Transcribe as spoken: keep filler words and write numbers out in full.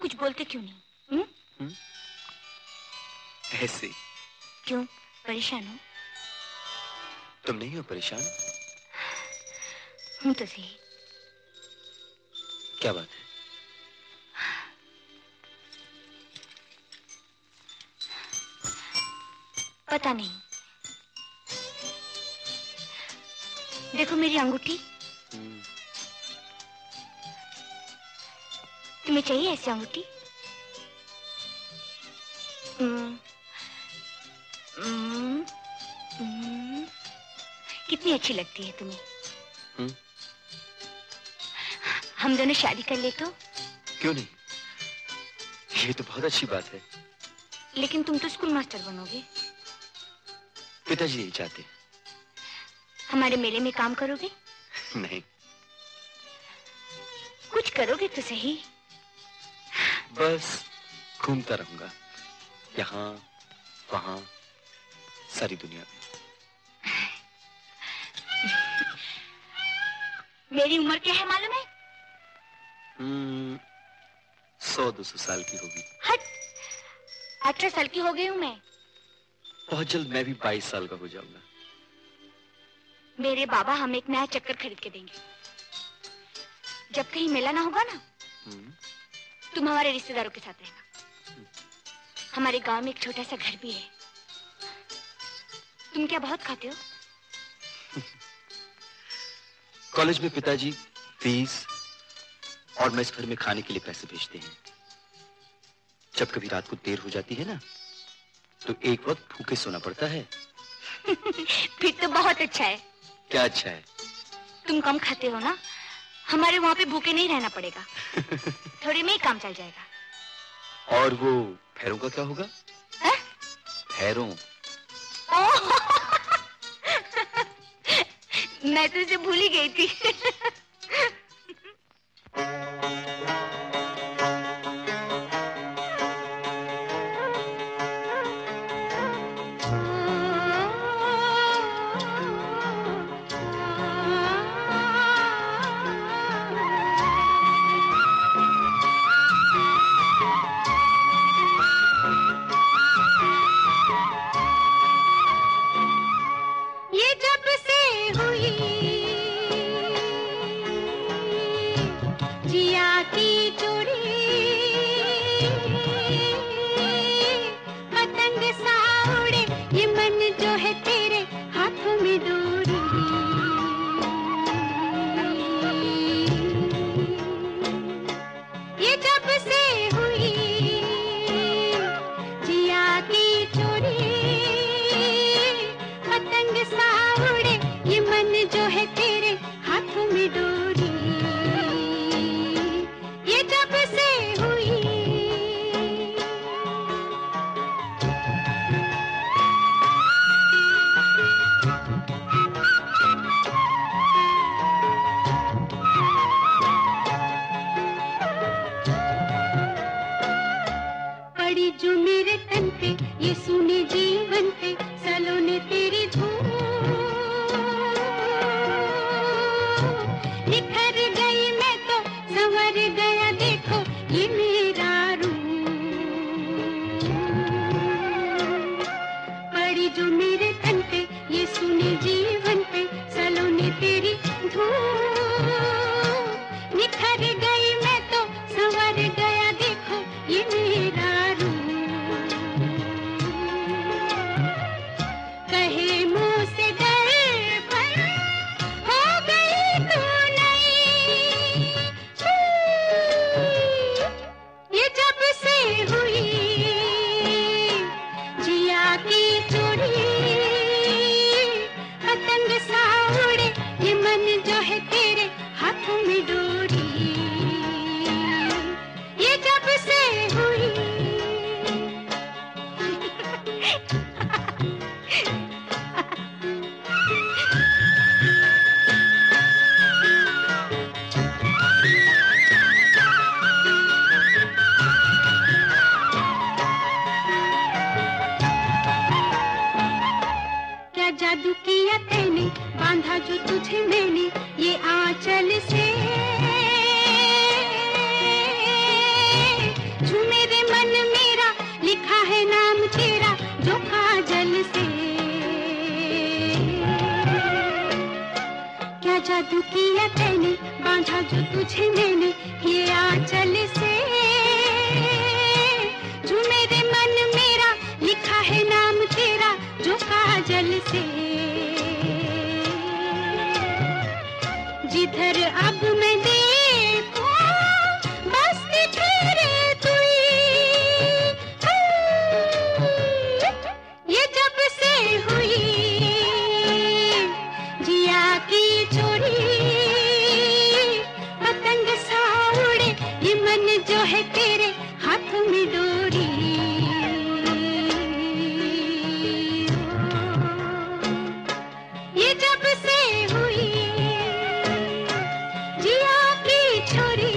कुछ बोलते क्यों नहीं? हुँ? हुँ? ऐसे। क्यों, परेशान हो? तुम नहीं हो परेशान? हूँ तो सही। क्या बात है? पता नहीं। देखो मेरी अंगूठी। तुम्हें चाहिए ऐसी अंगूठी? हम्म, हम्म, हम्म, कितनी अच्छी लगती है तुम्हें। हम्म? हम दोनों शादी कर ले तो? क्यों नहीं? ये तो बहुत अच्छी बात है। लेकिन तुम तो स्कूल मास्टर बनोगे। पिताजी यही चाहते हैं। हमारे मेले में काम करोगे? नहीं। कुछ करोगे तो सही। बस घूमता रहूंगा, यहाँ वहाँ, सारी दुनिया में। मेरी उम्र क्या है मालूम है? हम्म, सौ दो सौ साल की होगी। हट, अठारह साल की हो गई हूँ मैं। बहुत जल्द मैं भी बाईस साल का हो जाऊंगा। मेरे बाबा हमें एक नया चक्कर खरीद के देंगे। जब कहीं मेला ना होगा ना, तुम हमारे रिश्तेदारों के साथ रहना। हमारे गांव में एक छोटा सा घर भी है। तुम क्या बहुत खाते हो? कॉलेज में पिताजी फीस और मेस भर में खाने के लिए पैसे भेजते हैं। जब कभी रात को देर हो जाती है ना, तो एक वक्त भूखे सोना पड़ता है। फिर तो बहुत अच्छा है। क्या अच्छा है? तुम कम खाते हो ना, हमारे वहाँ पे भूखे नहीं रहना पड़ेगा। थोड़े में ही काम चल जाएगा। और वो भैरों का क्या होगा? भैरों। मैं तो इसे भूल ही गई थी। जादू किया तैने, बांधा जो तुझे मैंने ये आंचल से, झूमे रे मन मेरा, लिखा है नाम तेरा जो काजल से। जिधर अब मैं देखूं बस तेरे तुई, ये जब से हुई जिया की चोरी, पतंग सा उड़े ये मन जो है तेरे हाथ में डोरी। ये जब से हुई जिया की छोरी।